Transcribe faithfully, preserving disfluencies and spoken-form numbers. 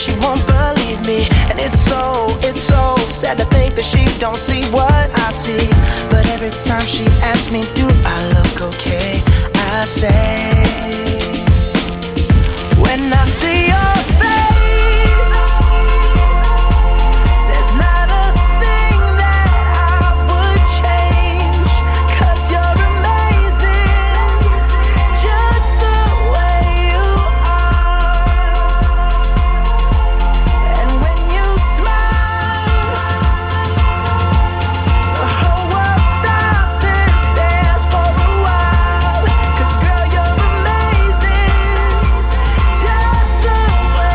she won't believe me. And it's so, it's so sad to think that she don't see what I see. But every time she asks me